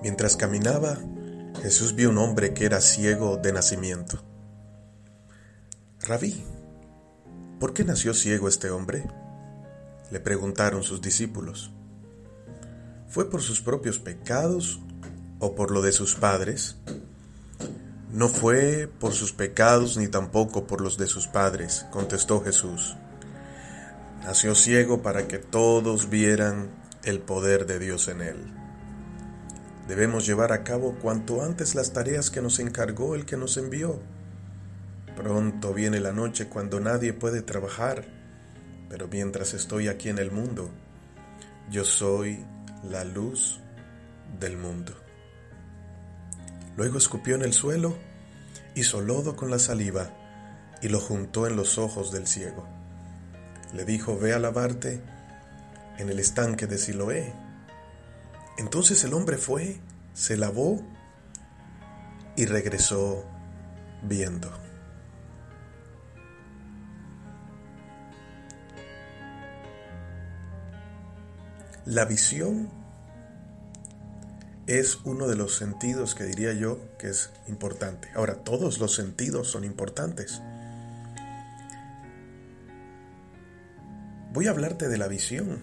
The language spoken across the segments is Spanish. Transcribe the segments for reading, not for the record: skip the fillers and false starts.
Mientras caminaba, Jesús vio un hombre que era ciego de nacimiento. Rabí, ¿por qué nació ciego este hombre?, le preguntaron sus discípulos. ¿Fue por sus propios pecados o por lo de sus padres? No fue por sus pecados ni tampoco por los de sus padres, contestó Jesús. Nació ciego para que todos vieran el poder de Dios en él. Debemos llevar a cabo cuanto antes las tareas que nos encargó el que nos envió. Pronto viene la noche cuando nadie puede trabajar, pero mientras estoy aquí en el mundo, yo soy la luz del mundo. Luego escupió en el suelo, hizo lodo con la saliva y lo juntó en los ojos del ciego. Le dijo: ve a lavarte en el estanque de Siloé. Entonces el hombre fue, se lavó y regresó viendo. La visión es uno de los sentidos que diría yo que es importante. Ahora, todos los sentidos son importantes. Voy a hablarte de la visión,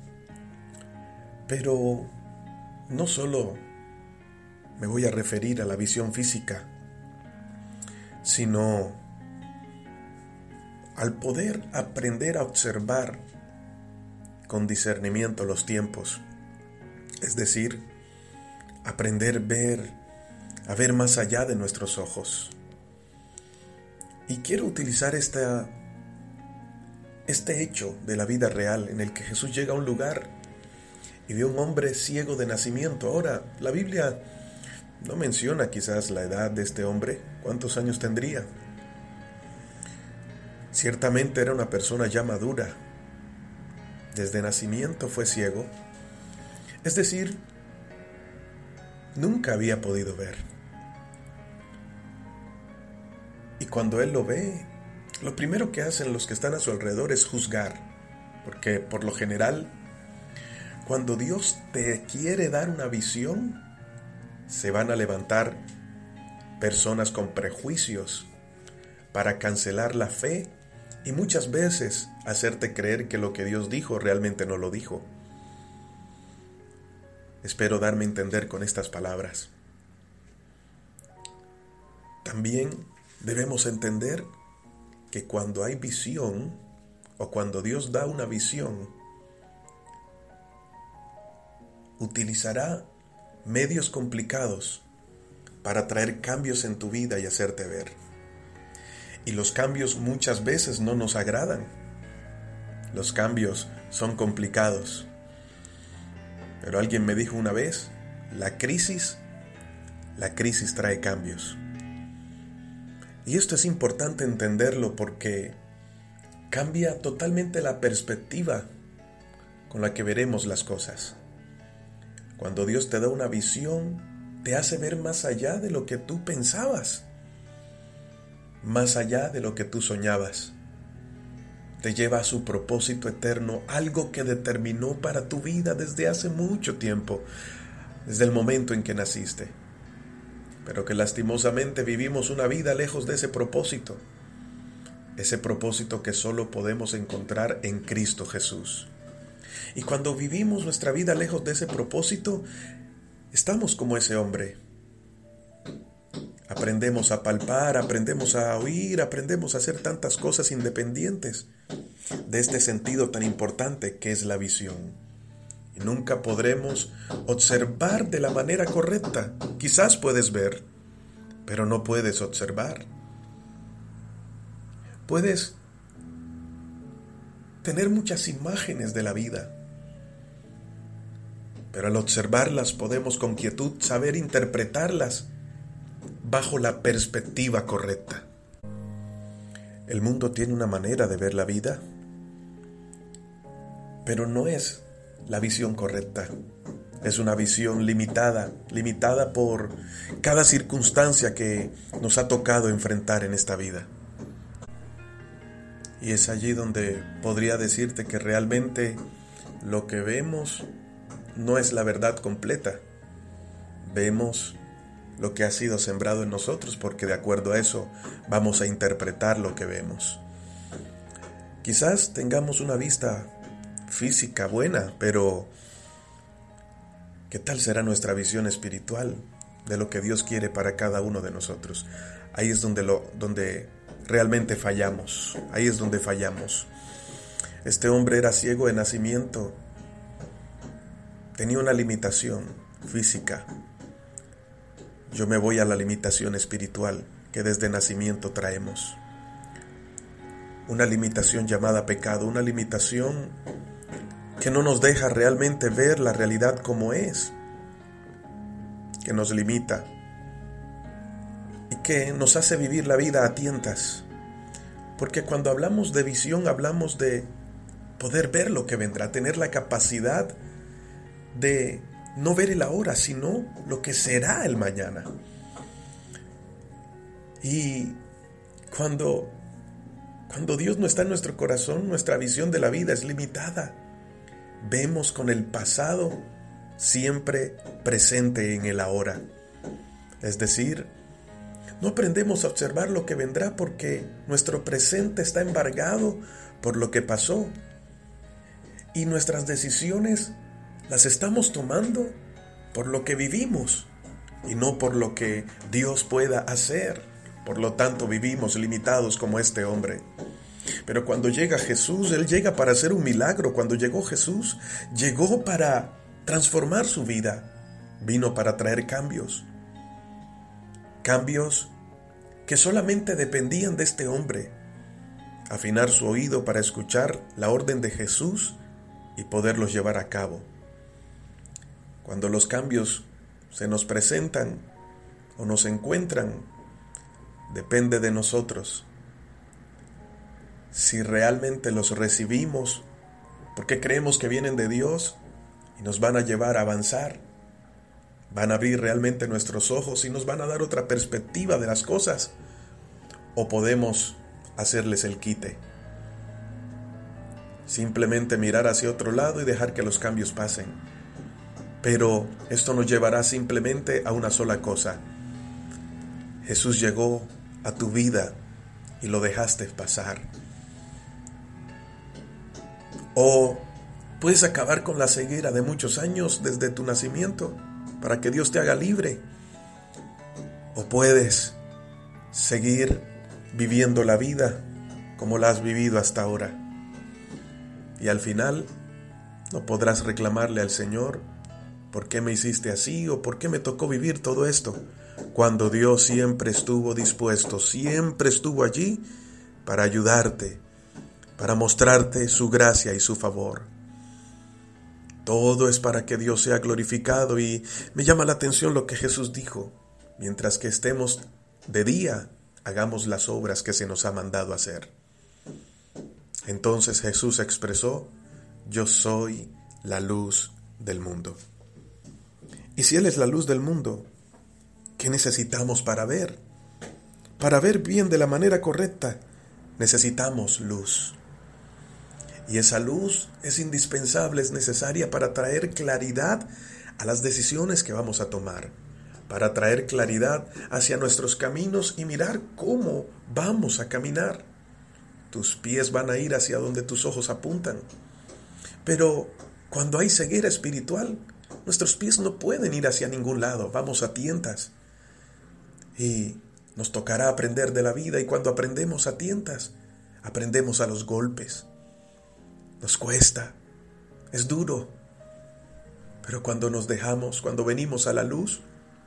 pero no solo me voy a referir a la visión física, sino al poder aprender a observar con discernimiento los tiempos, es decir, aprender a ver más allá de nuestros ojos. Y quiero utilizar este hecho de la vida real en el que Jesús llega a un lugar y ve a un hombre ciego de nacimiento. Ahora, la Biblia no menciona quizás la edad de este hombre, cuántos años tendría. Ciertamente era una persona ya madura. Desde nacimiento fue ciego, es decir, nunca había podido ver. Y cuando él lo ve, lo primero que hacen los que están a su alrededor es juzgar, porque por lo general, cuando Dios te quiere dar una visión, se van a levantar personas con prejuicios para cancelar la fe y muchas veces hacerte creer que lo que Dios dijo realmente no lo dijo. Espero darme a entender con estas palabras. También debemos entender que cuando hay visión, o cuando Dios da una visión, utilizará medios complicados para traer cambios en tu vida y hacerte ver. Y los cambios muchas veces no nos agradan. Los cambios son complicados. Pero alguien me dijo una vez, la crisis trae cambios. Y esto es importante entenderlo porque cambia totalmente la perspectiva con la que veremos las cosas. Cuando Dios te da una visión, te hace ver más allá de lo que tú pensabas, más allá de lo que tú soñabas. Te lleva a su propósito eterno, algo que determinó para tu vida desde hace mucho tiempo, desde el momento en que naciste. Pero que lastimosamente vivimos una vida lejos de ese propósito que solo podemos encontrar en Cristo Jesús. Y cuando vivimos nuestra vida lejos de ese propósito, estamos como ese hombre. Aprendemos a palpar, aprendemos a oír, aprendemos a hacer tantas cosas independientes de este sentido tan importante que es la visión. Y nunca podremos observar de la manera correcta. Quizás puedes ver, pero no puedes observar. Puedes tener muchas imágenes de la vida, pero al observarlas podemos con quietud saber interpretarlas bajo la perspectiva correcta. El mundo tiene una manera de ver la vida, pero no es la visión correcta. Es una visión limitada por cada circunstancia que nos ha tocado enfrentar en esta vida. Y es allí donde podría decirte que realmente lo que vemos no es la verdad completa. vemos lo que ha sido sembrado en nosotros, porque de acuerdo a eso vamos a interpretar lo que vemos. Quizás tengamos una vista física buena, pero ¿qué tal será nuestra visión espiritual de lo que Dios quiere para cada uno de nosotros? Ahí es donde realmente fallamos. Ahí es donde fallamos. Este hombre era ciego de nacimiento. Tenía una limitación física. Yo me voy a la limitación espiritual que desde nacimiento traemos. Una limitación llamada pecado, una limitación que no nos deja realmente ver la realidad como es, que nos limita y que nos hace vivir la vida a tientas. Porque cuando hablamos de visión, hablamos de poder ver lo que vendrá, tener la capacidad de no ver el ahora, sino lo que será el mañana. Y cuando Dios no está en nuestro corazón, nuestra visión de la vida es limitada. Vemos con el pasado siempre presente en el ahora. Es decir, no aprendemos a observar lo que vendrá porque nuestro presente está embargado por lo que pasó. Y nuestras decisiones las estamos tomando por lo que vivimos y no por lo que Dios pueda hacer. Por lo tanto, vivimos limitados como este hombre. Pero cuando llega Jesús, Él llega para hacer un milagro. Cuando llegó Jesús, llegó para transformar su vida. Vino para traer cambios. Cambios que solamente dependían de este hombre. Afinar su oído para escuchar la orden de Jesús y poderlos llevar a cabo. Cuando los cambios se nos presentan o nos encuentran, depende de nosotros si realmente los recibimos porque creemos que vienen de Dios y nos van a llevar a avanzar, van a abrir realmente nuestros ojos y nos van a dar otra perspectiva de las cosas, o podemos hacerles el quite, simplemente mirar hacia otro lado y dejar que los cambios pasen. Pero esto nos llevará simplemente a una sola cosa: Jesús llegó a tu vida y lo dejaste pasar. O puedes acabar con la ceguera de muchos años desde tu nacimiento para que Dios te haga libre. O puedes seguir viviendo la vida como la has vivido hasta ahora. Y al final no podrás reclamarle al Señor: ¿por qué me hiciste así? ¿O por qué me tocó vivir todo esto? Cuando Dios siempre estuvo dispuesto, siempre estuvo allí para ayudarte, para mostrarte su gracia y su favor. Todo es para que Dios sea glorificado, y me llama la atención lo que Jesús dijo: mientras que estemos de día, hagamos las obras que se nos ha mandado hacer. Entonces Jesús expresó: yo soy la luz del mundo. Y si Él es la luz del mundo, ¿qué necesitamos para ver? Para ver bien de la manera correcta, necesitamos luz. Y esa luz es indispensable, es necesaria para traer claridad a las decisiones que vamos a tomar, para traer claridad hacia nuestros caminos y mirar cómo vamos a caminar. Tus pies van a ir hacia donde tus ojos apuntan. Pero cuando hay ceguera espiritual, nuestros pies no pueden ir hacia ningún lado, vamos a tientas. Y nos tocará aprender de la vida, y cuando aprendemos a tientas, aprendemos a los golpes. Nos cuesta, es duro, pero cuando nos dejamos, cuando venimos a la luz,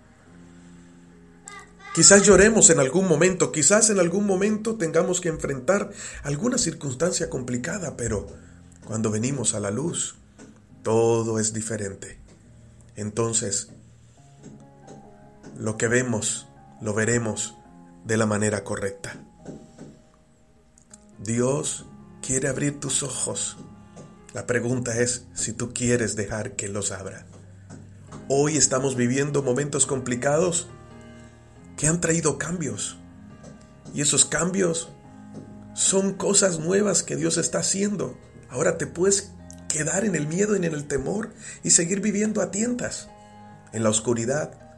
quizás lloremos en algún momento, quizás en algún momento tengamos que enfrentar alguna circunstancia complicada, pero cuando venimos a la luz, todo es diferente. Entonces, lo que vemos, lo veremos de la manera correcta. Dios quiere abrir tus ojos. La pregunta es si tú quieres dejar que los abra. Hoy estamos viviendo momentos complicados que han traído cambios. Y esos cambios son cosas nuevas que Dios está haciendo. Ahora te puedes quedar en el miedo y en el temor y seguir viviendo a tientas, en la oscuridad,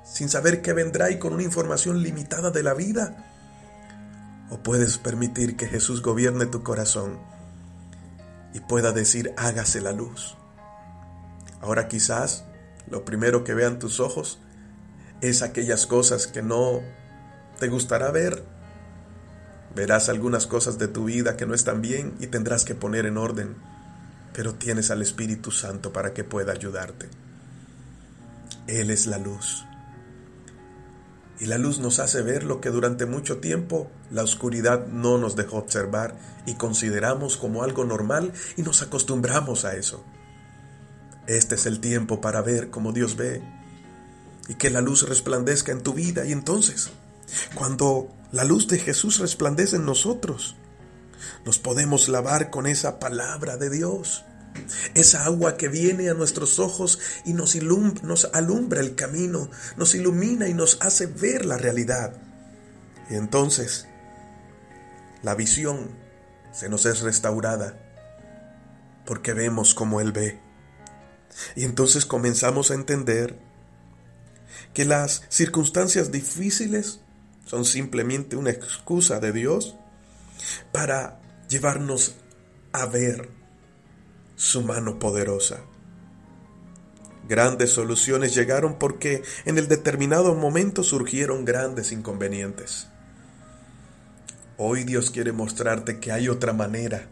sin saber qué vendrá y con una información limitada de la vida. O puedes permitir que Jesús gobierne tu corazón y pueda decir, hágase la luz. Ahora quizás lo primero que vean tus ojos es aquellas cosas que no te gustará ver. Verás algunas cosas de tu vida que no están bien y tendrás que poner en orden, pero tienes al Espíritu Santo para que pueda ayudarte. Él es la luz. Y la luz nos hace ver lo que durante mucho tiempo la oscuridad no nos dejó observar y consideramos como algo normal y nos acostumbramos a eso. Este es el tiempo para ver como Dios ve y que la luz resplandezca en tu vida. Y entonces, cuando la luz de Jesús resplandece en nosotros, nos podemos lavar con esa palabra de Dios. Esa agua que viene a nuestros ojos y nos alumbra el camino, nos ilumina y nos hace ver la realidad. Y entonces la visión se nos es restaurada porque vemos como Él ve. Y entonces comenzamos a entender que las circunstancias difíciles son simplemente una excusa de Dios para llevarnos a ver su mano poderosa. Grandes soluciones llegaron porque en el determinado momento surgieron grandes inconvenientes. Hoy Dios quiere mostrarte que hay otra manera.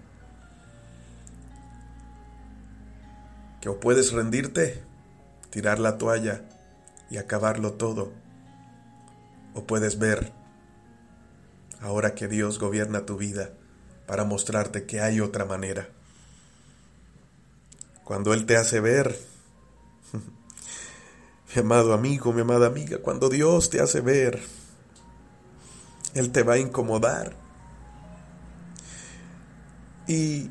Que o puedes rendirte, tirar la toalla y acabarlo todo, o puedes ver, ahora que Dios gobierna tu vida, para mostrarte que hay otra manera. Cuando Él te hace ver, mi amado amigo, mi amada amiga, cuando Dios te hace ver, Él te va a incomodar. Y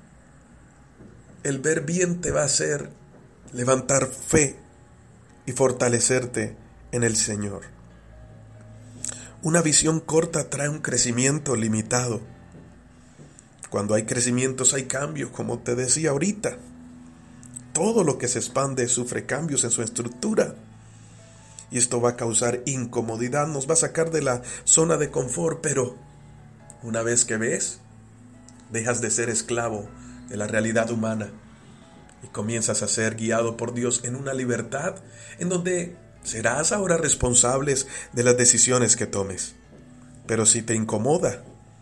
el ver bien te va a hacer levantar fe y fortalecerte en el Señor. Una visión corta trae un crecimiento limitado. Cuando hay crecimientos hay cambios, como te decía ahorita. Todo lo que se expande sufre cambios en su estructura. Y esto va a causar incomodidad, nos va a sacar de la zona de confort, pero una vez que ves, dejas de ser esclavo de la realidad humana y comienzas a ser guiado por Dios en una libertad en donde serás ahora responsable de las decisiones que tomes. Pero si te incomoda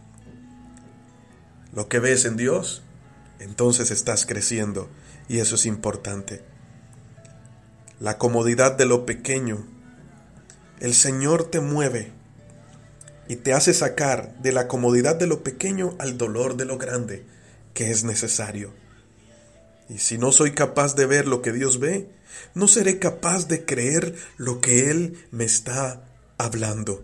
lo que ves en Dios, entonces estás creciendo y eso es importante. La comodidad de lo pequeño. El Señor te mueve y te hace sacar de la comodidad de lo pequeño al dolor de lo grande que es necesario. Y si no soy capaz de ver lo que Dios ve, no seré capaz de creer lo que Él me está hablando.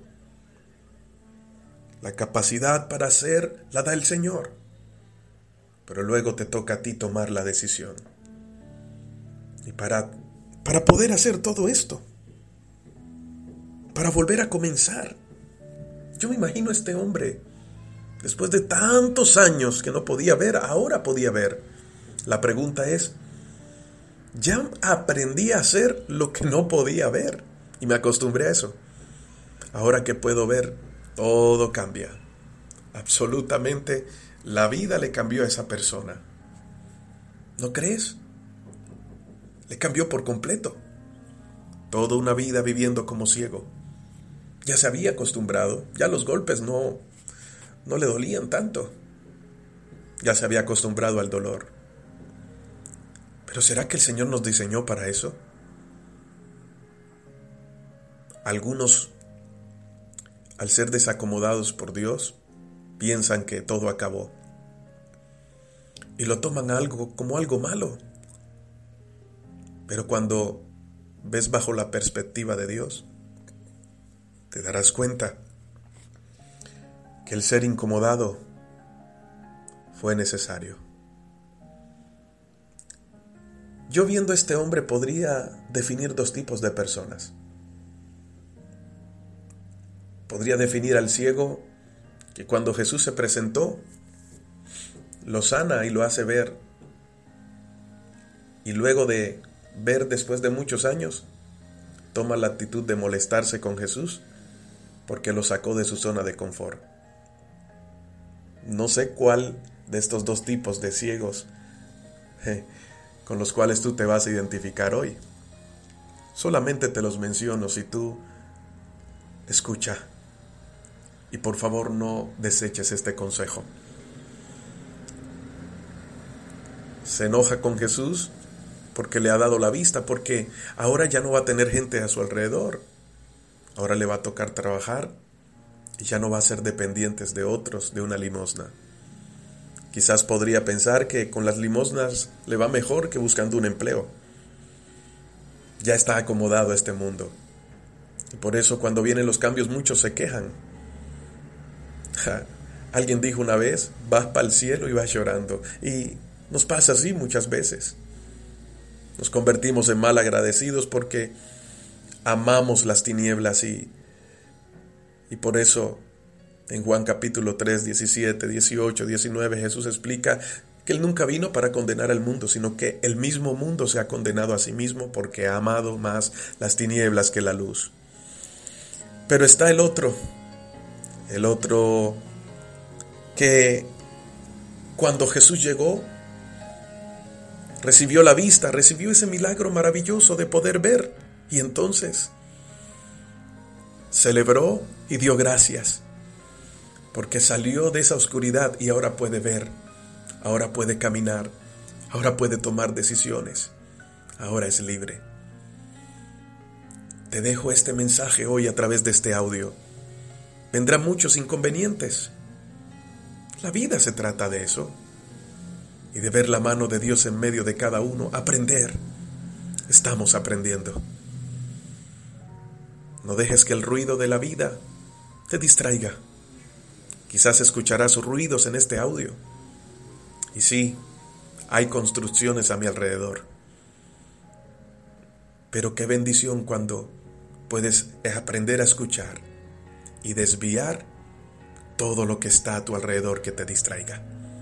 La capacidad para hacer la da el Señor, pero luego te toca a ti tomar la decisión. Y para poder hacer todo esto, para volver a comenzar, yo me imagino a este hombre, después de tantos años que no podía ver, ahora podía ver. La pregunta es, ya aprendí a hacer lo que no podía ver y me acostumbré a eso. Ahora que puedo ver, todo cambia. Absolutamente, la vida le cambió a esa persona. ¿No crees? Le cambió por completo. Toda una vida viviendo como ciego. Ya se había acostumbrado, ya los golpes no le dolían tanto. Ya se había acostumbrado al dolor. ¿Pero será que el Señor nos diseñó para eso? Algunos, al ser desacomodados por Dios, piensan que todo acabó. Y lo toman como algo malo. Pero cuando ves bajo la perspectiva de Dios, te darás cuenta que el ser incomodado fue necesario. Yo viendo a este hombre podría definir dos tipos de personas. Podría definir al ciego que cuando Jesús se presentó, lo sana y lo hace ver. Y luego de ver después de muchos años, toma la actitud de molestarse con Jesús porque lo sacó de su zona de confort. No sé cuál de estos dos tipos de ciegos con los cuales tú te vas a identificar hoy. Solamente te los menciono si tú escucha y por favor no deseches este consejo. Se enoja con Jesús porque le ha dado la vista, porque ahora ya no va a tener gente a su alrededor. Ahora le va a tocar trabajar y ya no va a ser dependientes de otros, de una limosna. Quizás podría pensar que con las limosnas le va mejor que buscando un empleo. Ya está acomodado a este mundo. Y por eso cuando vienen los cambios muchos se quejan. Alguien dijo una vez, vas para el cielo y vas llorando. Y nos pasa así muchas veces. Nos convertimos en mal agradecidos porque amamos las tinieblas y por eso en Juan capítulo 3, 17, 18, 19 Jesús explica que Él nunca vino para condenar al mundo, sino que el mismo mundo se ha condenado a sí mismo porque ha amado más las tinieblas que la luz. Pero está el otro que cuando Jesús llegó, recibió la vista, recibió ese milagro maravilloso de poder ver y entonces celebró y dio gracias porque salió de esa oscuridad y ahora puede ver, ahora puede caminar, ahora puede tomar decisiones, ahora es libre. Te dejo este mensaje hoy a través de este audio. Vendrán muchos inconvenientes. La vida se trata de eso. Y de ver la mano de Dios en medio de cada uno, aprender. Estamos aprendiendo. No dejes que el ruido de la vida te distraiga. Quizás escucharás ruidos en este audio. Y sí, hay construcciones a mi alrededor. Pero qué bendición cuando puedes aprender a escuchar y desviar todo lo que está a tu alrededor que te distraiga.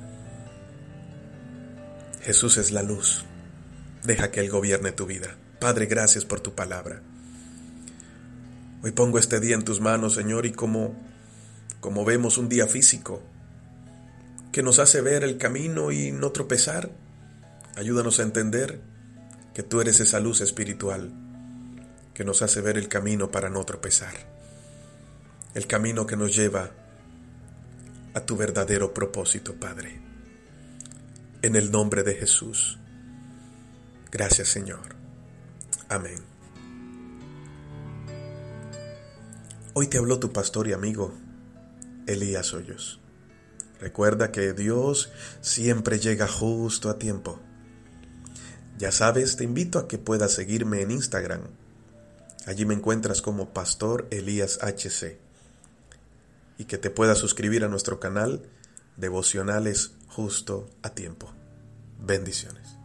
Jesús es la luz. Deja que Él gobierne tu vida. Padre, gracias por tu palabra. Hoy pongo este día en tus manos, Señor, y como vemos un día físico que nos hace ver el camino y no tropezar, ayúdanos a entender que tú eres esa luz espiritual que nos hace ver el camino para no tropezar. El camino que nos lleva a tu verdadero propósito, Padre. En el nombre de Jesús. Gracias, Señor. Amén. Hoy te habló tu pastor y amigo, Elías Hoyos. Recuerda que Dios siempre llega justo a tiempo. Ya sabes, te invito a que puedas seguirme en Instagram. Allí me encuentras como Pastor Elías HC. Y que te puedas suscribir a nuestro canal Devocionales Justo a Tiempo. Bendiciones.